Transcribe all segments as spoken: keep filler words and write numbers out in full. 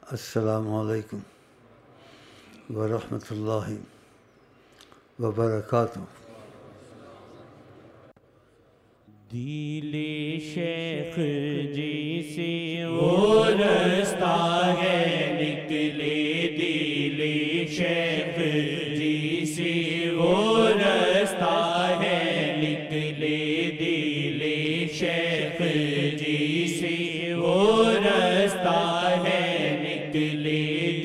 السلام علیکم ورحمۃ اللہ وبرکاتہ۔ دل شیخ جی سے وہ رستہ ہے نکلے، دل شیخ جی سے وہ رستہ ہے نکلے، دل شیخ جی سے وہ رستہ ہے نکلے،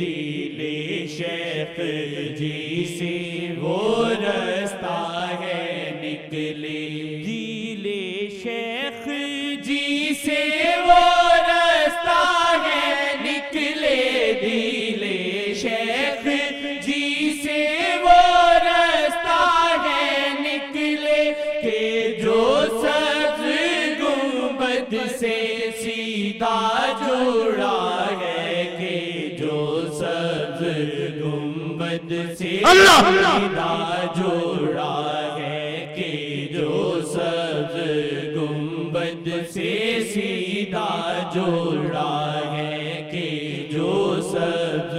دل شیخ جی سے وہ رستہ ہے نکلے، دل شیخ جی سے وہ رستہ ہے نکلے، دل شیخ جی سے وہ رستہ ہے نکلے، کہ جو سبز گنبد سے سیدھا جڑا ہے، کہ جو سبز گنبد سے سیدھا جڑا ہے، کہ جو سبز گنبد سے سیدھا جڑا ہے، کہ جو سبز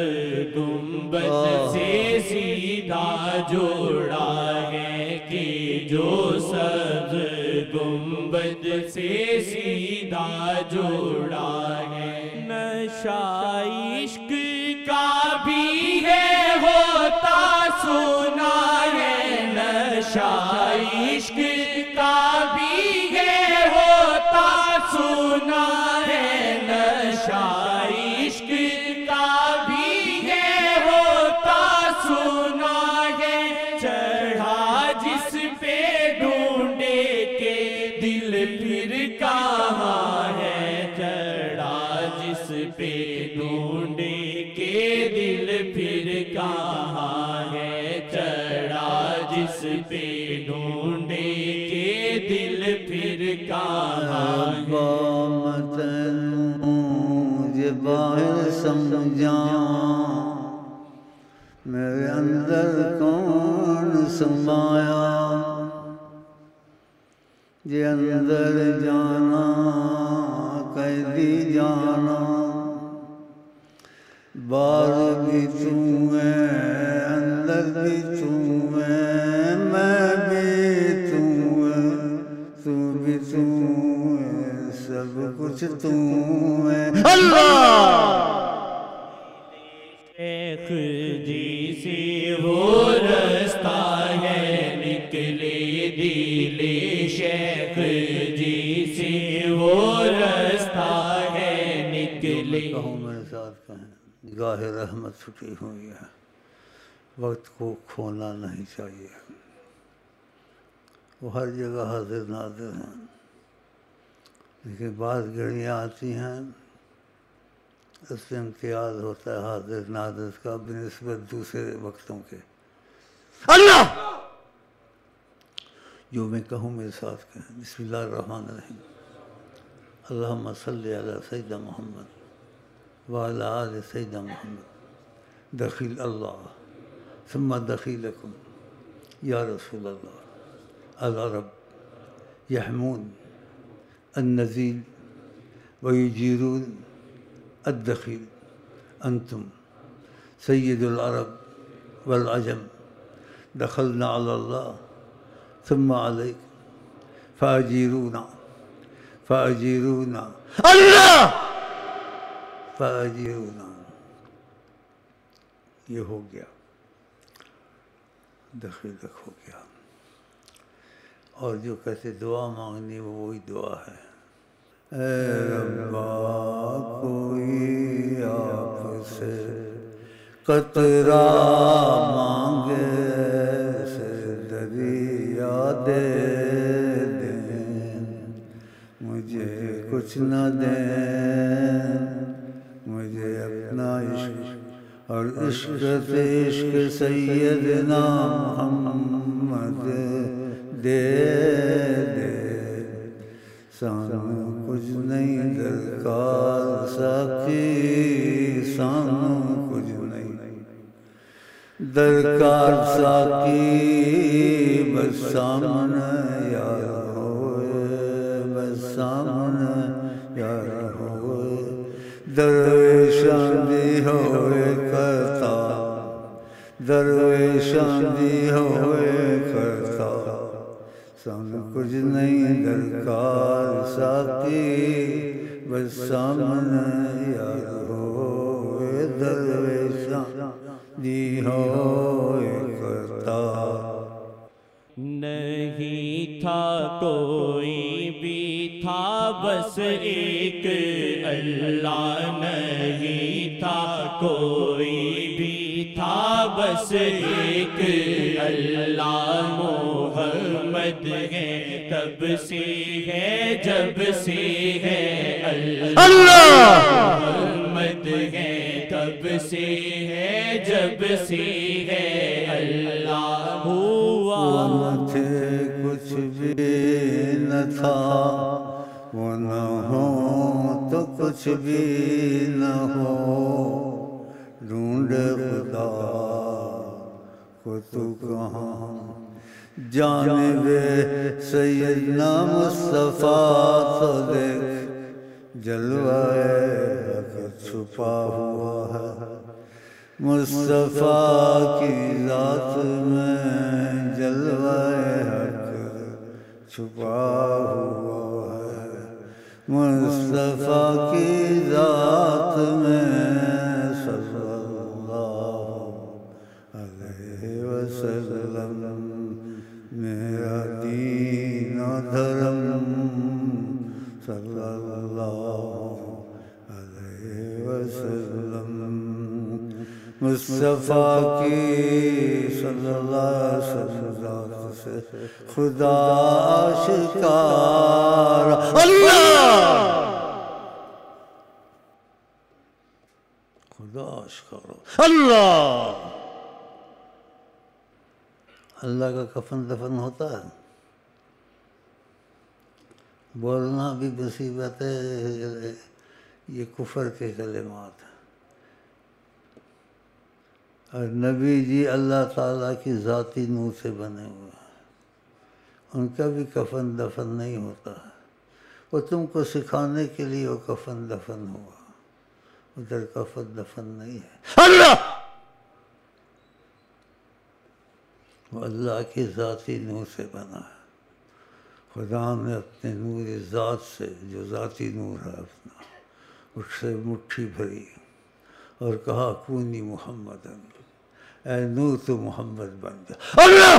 گنبد سے سیدھا جڑا ہے، کہ جو سبز گنبد سے سیدھا جڑا ہے، نشہ عشق کا بھی ہے ہوتا سنا ہے، نشہ عشق کا بھی ہے ہوتا سنا ہے، نشہ عشق کا بھی ہے ہوتا سنا ہے، چڑھا جس پہ ڈھونڈے کے دل پھر کہاں ہے، چڑھا جس پہ ڈھونڈے کے دل پھر کہاں ہے، چڑھا جس پہ ڈھونڈے کے دل پھر کہاں ہے، مجھے باہر سمجھا میرے اندر کون سمایا، یہ اندر جانا قیدی جانا، باہر بھی تو ہے اندر بھی تو ہے، میں بھی تو ہے تو بھی تو ہے، سب کچھ تو ہے اللہ۔ شیخ جی سے وہ رستہ ہے نکلے، دل شیخ جی سے وہ رستہ ہے نکلے، کہوں میرے ساتھ کہیں گاہ رحمت چھٹی ہوئی ہے، وقت کو کھونا نہیں چاہیے، وہ ہر جگہ حاضر ناظر ہیں، لیکن بعض گھڑیاں آتی ہیں اس سے امتیاز ہوتا ہے حاضر ناظر کا بنسبت دوسرے وقتوں کے۔ اللہ جو میں کہوں میرے ساتھ کہیں، بسم اللہ الرحمن الرحیم، اللہم صلی علی سیدنا محمد وعلی آل سیدنا محمد، دخیل اللہ ثم دخیلکم یا رسول اللہ، العرب یحمون النزیل ویجیرون الدخیل، انتم سید العرب والعجم، دخلنا علی اللہ ثم علیکم فاجیرونا فاجیرونا اللہ فاجیرونا، یہ ہو گیا، دخیلک ہو گیا، اور جو کہتے دعا مانگنی وہ وہی دعا ہے، اے ربا کوئی آپ سے قطرہ مانگے سے دریا دے دیں، مجھے کچھ نہ دیں، مجھے اپنا عشق اور عشق سے عشق سیدنا محمد دے دے، سانو کچھ نہیں درکار ساقی، سانو کچھ نہیں درکار ساقی، بس سامنے یار ہوئے، بس سامنے یار ہوئے، درویش درویشاں دی ہوئے کرتا درویشاں دی ہوئے کرتا سن کچھ نہیں درکار ساقی بس سامنے یار ہوئے درویشاں دی ہوئے کرتا نہیں تھا کوئی بھی تھا بس ایک اللہ نہیں تھا کوئی بھی تھا بس ایک اللہ محمد ہے تب سے ہے جب سے ہے اللہ محمد ہے تب سے ہے جب سے ہے اللہ ہوا نہ تھے کچھ بھی نہ تھا وہ نہ ہو تو کچھ بھی نہ ہو ڈھونڈے خدا کو تو کہاں جانب سیدنا مصطفیٰ تو دیکھ جلوہ حق چھپا ہوا ہے مصطفیٰ کی ذات میں جلوہ حق چھپا ہوا ہے مصطفیٰ کی ذات میں صلی اللہ علیہ وسلم میرا دین و دھرم صلی اللہ علیہ وسلم مصطفیٰ کی صلی اللہ علیہ وسلم سے خدا آشکار اللہ خدا آشکار اللہ اللہ کا کفن دفن ہوتا ہے بولنا بھی مصیبت ہے یہ کفر کے کلمات ہیں اور نبی جی اللہ تعالیٰ کی ذاتی نور سے بنے ہوئے ہیں ان کا بھی کفن دفن نہیں ہوتا ہے وہ تم کو سکھانے کے لیے وہ کفن دفن ہوا ادھر کفن دفن نہیں ہے اللہ وہ اللہ کی ذاتی نور سے بنا ہے خدا نے اپنے نور ذات سے جو ذاتی نور ہے اپنا اس سے مٹھی بھری اور کہا کونی محمد اے نور تو محمد بن گیا اللہ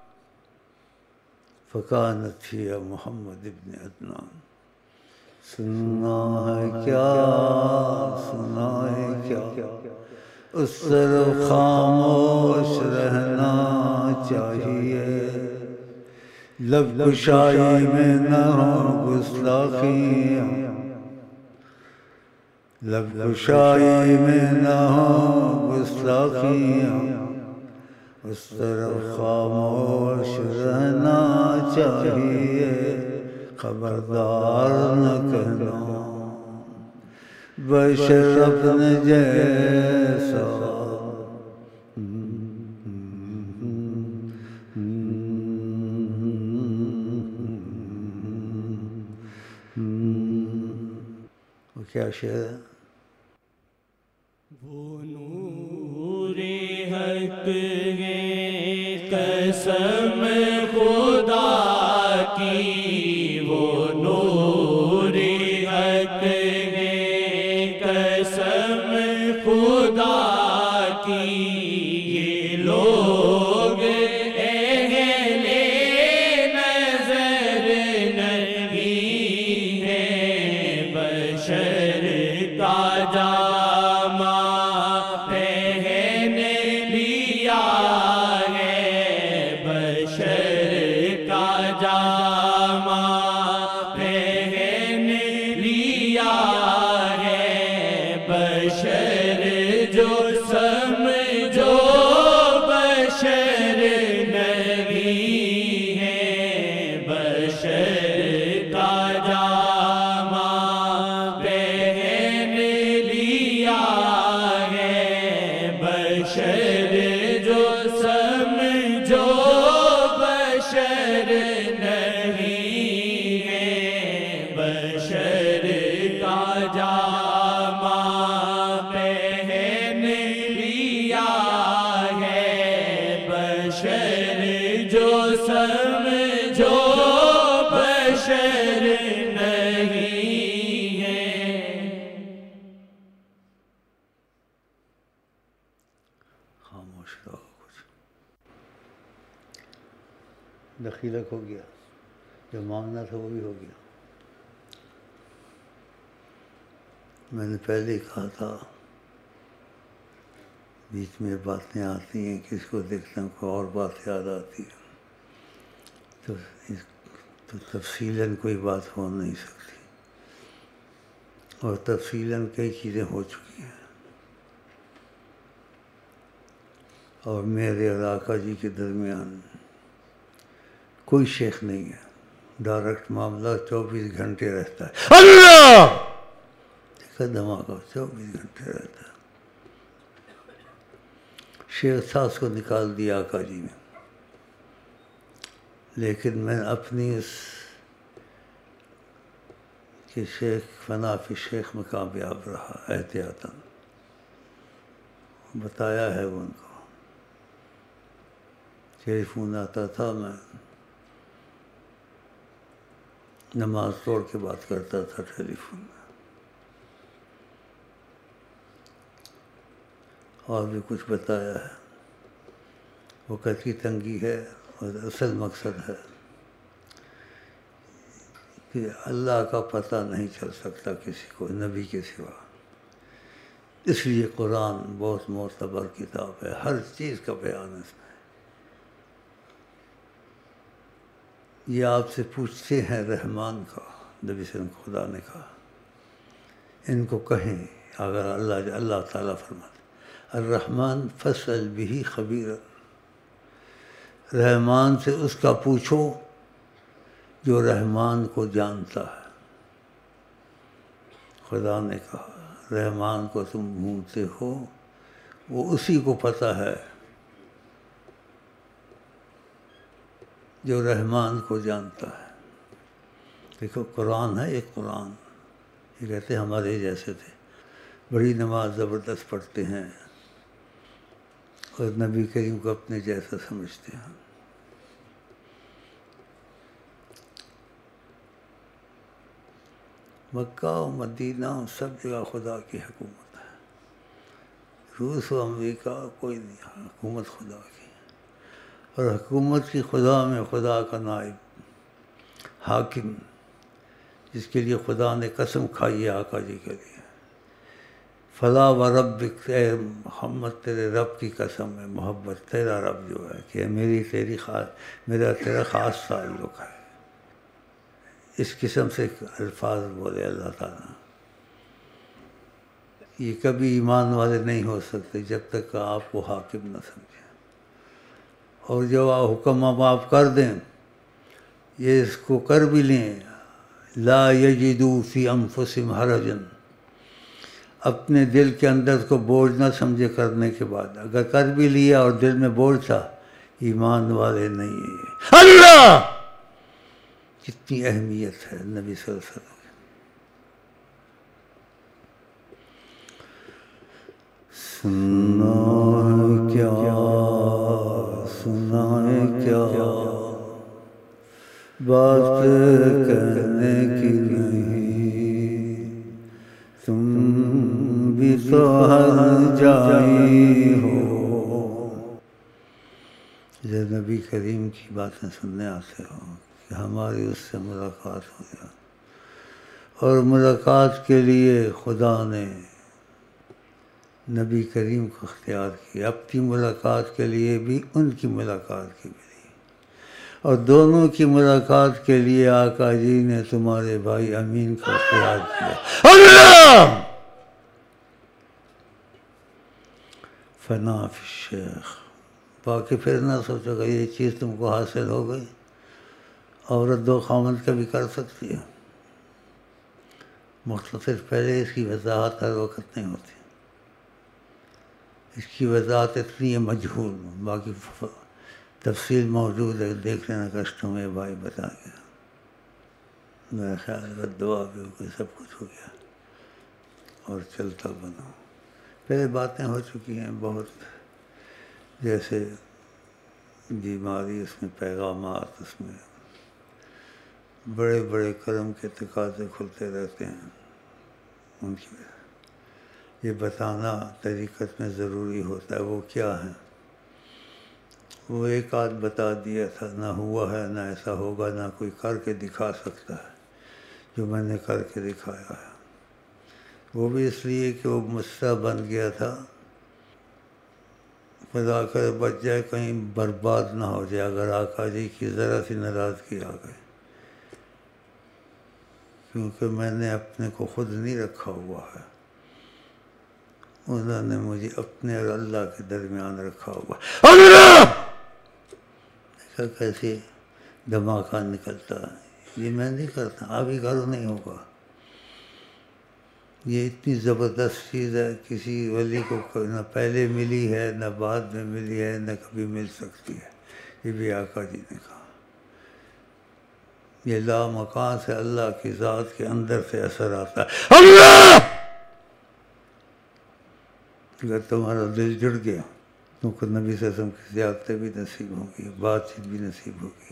فکانت ہی محمد ابن عدنان سننا ہے کیا سنا ہے کیا اس طرف خاموش رہنا چاہیے لب کشائی میں نہ ہو گستاخیاں لب کشائی میں نہ ہو گستاخیاں اس طرف خاموش رہنا چاہیے خبردار نہ کہنا بشر اپنے جیسا وہ کیا شعر ہے وہ نور حق ہے قسم خدا کی وہ نور حق ہے قسم خدا کی یہ لوگ اہل نظر نہیں ہیں بشر کا جامہ پہن لیا ہے بشر کا جامہ پہن لیا ہے بشر جو سمجھو بشر نہیں ہے بشر کا جامہ پہن لیا ہے بشر جو سمجھو بشر نہیں ہے بشر کا جامہ سوچتا ہو کچھ دخیلک ہو گیا، جو مانگنا تھا وہ بھی ہو گیا. میں نے پہلے ہی کہا تھا، بیچ میں باتیں آتی ہیں، کس کو دیکھتا ہوں کوئی اور بات یاد آتی ہے، تو اس تو تفصیلاً کوئی بات ہو نہیں سکتی، اور تفصیلاً کئی چیزیں ہو چکی ہیں. اور میرے اور آقا جی کے درمیان کوئی شیخ نہیں ہے، ڈائریکٹ معاملہ چوبیس گھنٹے رہتا ہے. اللہ دیکھا دھماکہ چوبیس گھنٹے رہتا ہے. شیخ ساز کو نکال دیا آقا جی نے، لیکن میں اپنی اس کہ شیخ فنا فی شیخ میں کامیاب رہا احتیاطاً بتایا ہے ان کو. ٹیلی فون آتا تھا، میں نماز توڑ کے بات کرتا تھا ٹیلی فون میں. اور بھی کچھ بتایا ہے. وقت کی تنگی ہے، اور اصل مقصد ہے کہ اللہ کا پتہ نہیں چل سکتا کسی کو نبی کے سوا. اس لیے قرآن بہت معتبر کتاب ہے، ہر چیز کا بیان اس میں. یہ آپ سے پوچھتے ہیں رحمان کا، نبی صلی اللہ علیہ وسلم خدا نے کہا ان کو کہیں، اگر اللہ اللہ تعالیٰ فرماتے الرحمن فاسأل بہ خبیرا، رحمان سے اس کا پوچھو جو رحمان کو جانتا ہے. خدا نے کہا رحمان کو تم ڈھونڈتے ہو، وہ اسی کو پتہ ہے جو رحمان کو جانتا ہے. دیکھو قرآن ہے، ایک قرآن یہ کہتے ہیں ہمارے جیسے تھے، بڑی نماز زبردست پڑھتے ہیں اور نبی کریم کو اپنے جیسا سمجھتے ہیں. مکہ و مدینہ سب جگہ خدا کی حکومت ہے. روس و امریکہ کوئی نہیں، حکومت خدا کی. اور حکومت کی خدا میں خدا کا نائب حاکم، جس کے لیے خدا نے قسم کھائی ہے آقا جی کے لیے، فلا و ربک، اے محمد تیرے رب کی قسم ہے. محبت تیرا رب جو ہے کہ میری تیری خاص میرا تیرا خاص تعلق ہے. اس قسم سے الفاظ بولے اللہ تعالیٰ. یہ کبھی ایمان والے نہیں ہو سکتے جب تک کہ آپ کو حاکم نہ سمجھیں. اور جو حکم اب آپ کر دیں، یہ اس کو کر بھی لیں، لا یجدوا فی انفسہم حرجا، اپنے دل کے اندر کو بوجھ نہ سمجھے کرنے کے بعد. اگر کر بھی لیا اور دل میں بوجھ تھا، ایمان والے نہیں ہیں. اللہ کتنی اہمیت ہے نبی صلی اللہ علیہ وسلم. سنا کیا سنائے کیا بات کہنے کی نہیں، تم بھی تو ہر جائی ہو. جب نبی کریم کی باتیں سننے آتے ہو کہ ہماری اس سے ملاقات ہو جائے، اور ملاقات کے لیے خدا نے نبی کریم کو اختیار کیا، اپنی ملاقات کے لیے بھی ان کی ملاقات کے بھی، اور دونوں کی ملاقات کے لیے آقا جی نے تمہارے بھائی امین کو اختیار کیا. اللہ فنا فی الشیخ. باقی پھر نہ سوچو کہ یہ چیز تم کو حاصل ہو گئی. عورت دو خاوند کا بھی کر سکتی ہے، مختصر پہلے اس کی وضاحت ہر وقت نہیں ہوتی. اس کی وضاحت اتنی ہے مجہول، باقی تفصیل موجود ہے، دیکھ لینا کشتوں میں بھائی بتا گیا. میرا خیال ہے دعا بھی ہو گئی، سب کچھ ہو گیا اور چلتا بنا. پہلے باتیں ہو چکی ہیں بہت، جیسے بیماری، اس میں پیغامات، اس میں بڑے بڑے کرم کے تقاضے کھلتے رہتے ہیں. ان کی یہ بتانا طریقت میں ضروری ہوتا ہے وہ کیا ہے. وہ ایک آدھ بتا دیا تھا، نہ ہوا ہے نہ ایسا ہوگا، نہ کوئی کر کے دکھا سکتا ہے جو میں نے کر کے دکھایا ہے۔ وہ بھی اس لیے کہ وہ مسئلہ بن گیا تھا، خدا کر بچ جائے کہیں برباد نہ ہو جائے اگر آقا جی کی ذرا سی ناراضگی آ گئی، کیونکہ میں نے اپنے کو خود نہیں رکھا ہوا ہے، انہوں نے مجھے اپنے اور اللہ کے درمیان رکھا ہوا ہے۔ اللہ دیکھا کیسے دماغہ نکلتا ہے، یہ میں نہیں کرتا، ابھی کرو نہیں ہوگا۔ یہ اتنی زبردست چیز ہے، کسی ولی کو نہ پہلے ملی ہے نہ بعد میں ملی ہے نہ کبھی مل سکتی ہے۔ یہ بھی آقا جی نے کہا، یہ لا مکان سے اللہ کی ذات کے اندر سے اثر آتا ہے۔ اللہ اگر تمہارا دل جڑ گیا تو نبی صلی اللہ علیہ وسلم کی زیارتیں بھی نصیب ہوں گی، بات چیت بھی نصیب ہوگی۔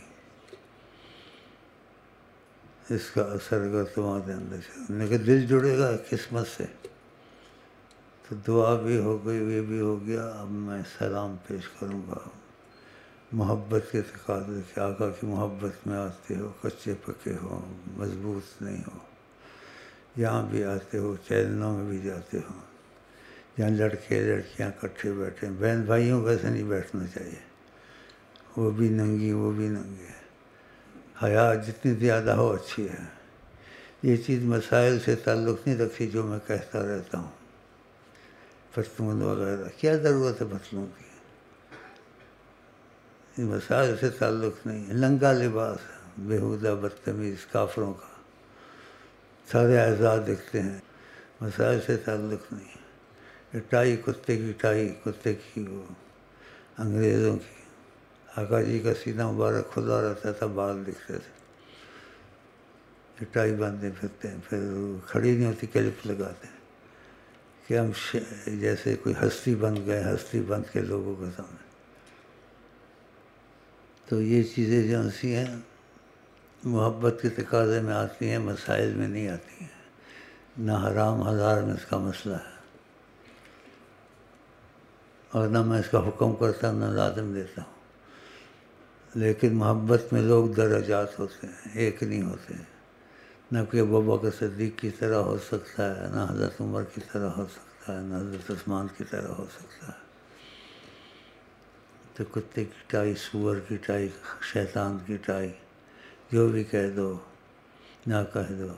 اس کا اثر اگر تمہارے اندر سے، لیکن دل جڑے گا قسمت سے تو دعا بھی ہو گئی، یہ بھی ہو گیا۔ اب میں سلام پیش کروں گا، محبت کے تقاضے کہ آقا کی محبت میں آتے ہو، کچے پکے ہو، مضبوط نہیں ہو، یہاں بھی آتے ہو، چینلوں میں بھی جاتے ہو، یہاں لڑکے لڑکیاں اکٹھے بیٹھے، بہن بھائیوں ویسے نہیں بیٹھنا چاہیے، وہ بھی ننگی وہ بھی ننگے، حیا جتنی زیادہ ہو اچھی ہے۔ یہ چیز مسائل سے تعلق نہیں رکھتی جو میں کہتا رہتا ہوں، پشتون وغیرہ، کیا ضرورت ہے پتلوں کی، یہ مسائل سے تعلق نہیں ہے۔ ننگا لباس بیہودہ بدتمیز کافروں کا، سارے اعضاء دکھتے ہیں، مسائل سے تعلق نہیں ہے۔ یہ ٹائی کتے کی ٹائی، کتے کی وہ انگریزوں کی، آقا جی کا سینہ مبارک کھلا رہتا تھا، بال دکھتے تھے، یہ ٹائی باندھے پھرتے ہیں، پھر کھڑی نہیں ہوتی، کلپ لگاتے ہیں کہ ہم جیسے کوئی ہستی بن گئے، ہستی بن کے لوگوں کے سامنے۔ تو یہ چیزیں جو ایسی ہیں محبت کے تقاضے میں آتی ہیں، مسائل میں نہیں آتی ہیں، نہ حرام حلال میں اس کا مسئلہ ہے، اور نہ میں اس کا حکم کرتا ہوں نہ لازم دیتا ہوں۔ لیکن محبت میں لوگ درجات ہوتے ہیں، ایک نہیں ہوتے، نہ کہ ابوبکر صدیق کی طرح ہو سکتا ہے، نہ حضرت عمر کی طرح ہو سکتا ہے، نہ حضرت عثمان کی طرح ہو سکتا ہے۔ تو کتے کی ٹائی، سور کی ٹائی، شیطان کی ٹائی، جو بھی کہہ دو نہ کہہ دو،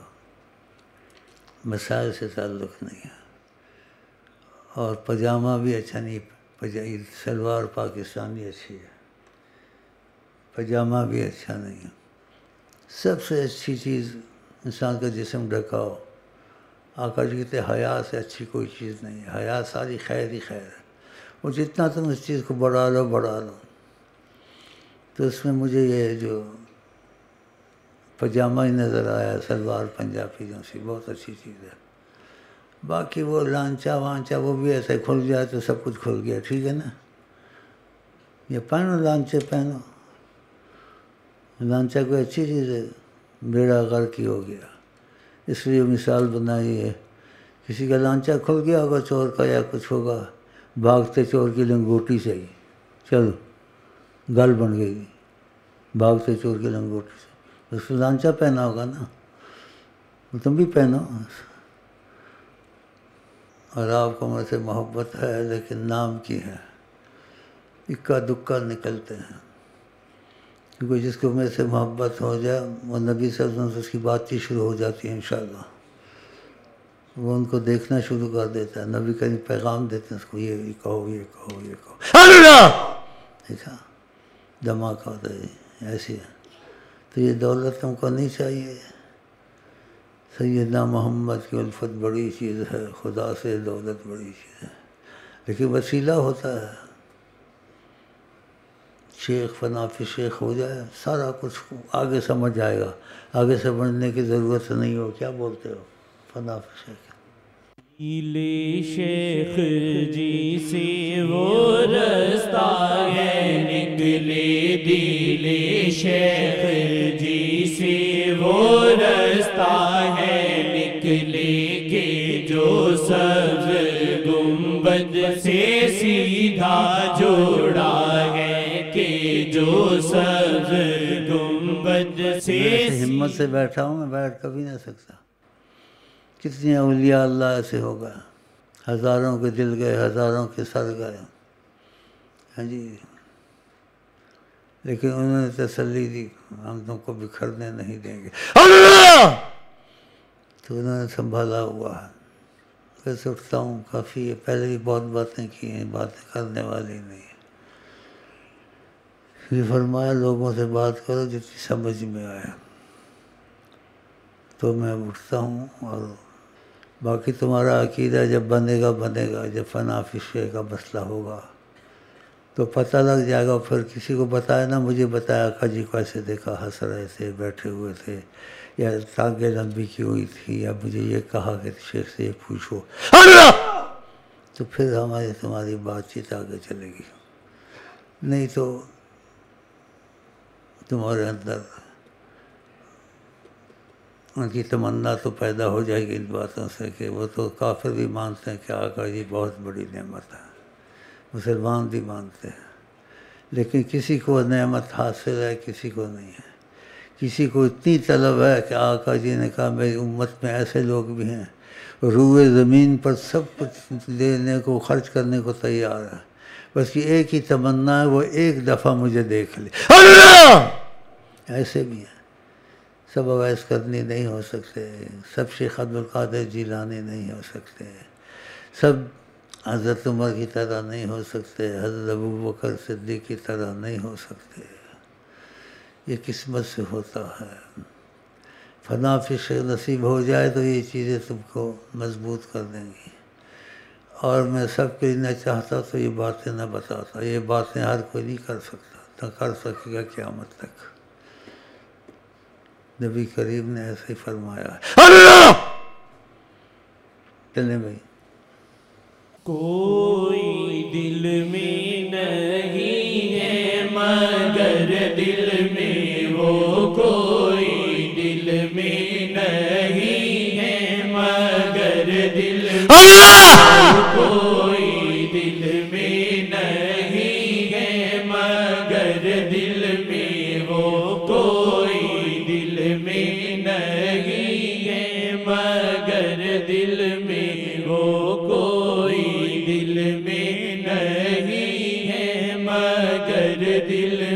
مسائل سے تعلق نہیں ہے۔ اور پاجامہ بھی اچھا نہیں، سلوار پاکستانی اچھی ہے، پاجامہ بھی اچھا نہیں ہے۔ سب سے اچھی چیز انسان کا جسم ڈھکاؤ، آقا جی کہتے حیا سے اچھی کوئی چیز نہیں ہے، حیا ساری خیر ہی خیر ہے، اور جتنا تم اس چیز کو بڑھا لو بڑھا لو۔ تو اس میں مجھے یہ جو پاجامہ ہی نظر آیا، سلوار پنجابی جو سی بہت اچھی چیز ہے۔ باقی وہ لانچا وانچا وہ بھی ایسے کھل جائے تو سب کچھ کھل گیا، ٹھیک ہے نا، یہ پہنو لانچے پہنو، لانچا کوئی اچھی چیز ہے، بیڑا غرق ہی ہو گیا۔ اس لیے مثال بنائی ہے، کسی کا لانچا کھل گیا ہوگا چور کا یا کچھ ہوگا، بھاگتے چور کی لنگوٹی سے ہی چلو گل بن گئی، بھاگتے چور کی لنگوٹی سے، اس کو لانچا پہنا ہوگا نا، تم بھی پہنو۔ اور آپ کو مجھ سے محبت ہے لیکن نام کی ہے، اکا دکا نکلتے ہیں، کیونکہ جس کو میرے سے محبت ہو جائے وہ نبی صلی اللہ علیہ وسلم سے اس کی بات چیت شروع ہو جاتی ہے انشاءاللہ، وہ ان کو دیکھنا شروع کر دیتا ہے، نبی کہیں پیغام دیتے ہیں اس کو، یہ کہو یہ کہو یہ کہو، اللہ دیکھا دماغ ہوتا ہے ایسی ہے۔ تو یہ دولت تم کو نہیں چاہیے، سیدنا محمد کی الفت بڑی چیز ہے، خدا سے دولت بڑی چیز ہے، لیکن وسیلہ ہوتا ہے۔ شیخ فنا فی شیخ ہو جائے سارا کچھ آگے سمجھ آئے گا، آگے سمجھنے کی ضرورت نہیں ہو، کیا بولتے ہو، فنا فی شیخ۔ نیلی شیخ جی سے وہ رستہ ہے نکلے، دیلی شیخ جی سے وہ رستہ ہے نکلے، کہ جو سبز گنبد سے سیدھا جوڑا ہے، کہ وہ سبز گنبد سے ایسے ہمت سے بیٹھا ہوں، میں بیٹھ کبھی نہ سکتا. کتنے اولیاء اللہ ایسے ہو گئے، ہزاروں کے دل گئے، ہزاروں کے سر گئے. ہاں جی، لیکن انہوں نے تسلی دی، ہم تم کو بکھرنے نہیں دیں گے اللہ. تو انہوں نے سنبھالا ہوا ہے. ویسے اٹھتا ہوں کافی ہے، پہلے بھی بہت باتیں کی ہیں، باتیں کرنے والی نہیں. یہ فرمایا لوگوں سے بات کرو جتنی سمجھ میں آیا. تو میں اٹھتا ہوں، اور باقی تمہارا عقیدہ جب بنے گا بنے گا جب فنا فی الشیء کا مسئلہ ہوگا تو پتہ لگ جائے گا. پھر کسی کو بتایا نا، مجھے بتایا آقا جی کو ایسے دیکھا، ہنس رہے تھے، بیٹھے ہوئے تھے، یا ٹانگیں لمبی کی ہوئی تھی، یا مجھے یہ کہا کہ شیخ سے یہ پوچھو اللہ، تو پھر ہماری تمہاری بات چیت آگے چلے گی. نہیں تو تمہارے اندر ان کی تمنا تو پیدا ہو جائے گی ان باتوں سے کہ وہ تو کافر بھی مانتے ہیں کہ آقا جی بہت بڑی نعمت ہے، مسلمان بھی مانتے ہیں. لیکن کسی کو نعمت حاصل ہے، کسی کو نہیں ہے. کسی کو اتنی طلب ہے کہ آقا جی نے کہا میری امت میں ایسے لوگ بھی ہیں روئے زمین پر سب کچھ دینے کو، خرچ کرنے کو تیار ہے، بس یہ ایک ہی تمنا ہے وہ ایک دفعہ مجھے دیکھ لے اللہ. ایسے بھی ہیں. سب اویس کرنی نہیں ہو سکتے، سب شیخ عبد القادر جیلانی نہیں ہو سکتے، سب حضرت عمر کی طرح نہیں ہو سکتے، حضرت ابو بکر صدیق کی طرح نہیں ہو سکتے. یہ قسمت سے ہوتا ہے. فنا فی الشیء نصیب ہو جائے تو یہ چیزیں تم کو مضبوط کر دیں گی. اور میں سب کے لیے نہ چاہتا تو یہ باتیں نہ بتاتا. یہ باتیں ہر کوئی نہیں کر سکتا، نہ کر سکے گا قیامت تک. نبی کریم نے ایسے ہی فرمایا ہے اللہ. چلیں بھائی. کوئی دل میں نہیں ہے مگر دل میں وہ کوئی دل میں نہیں ہے مگر دل میں کوئی دل میں نہیں ہے مگر دل میں وہ کوئی دل میں نہیں ہے مگر دل میں وہ کوئی دل میں نہیں ہے مگر دل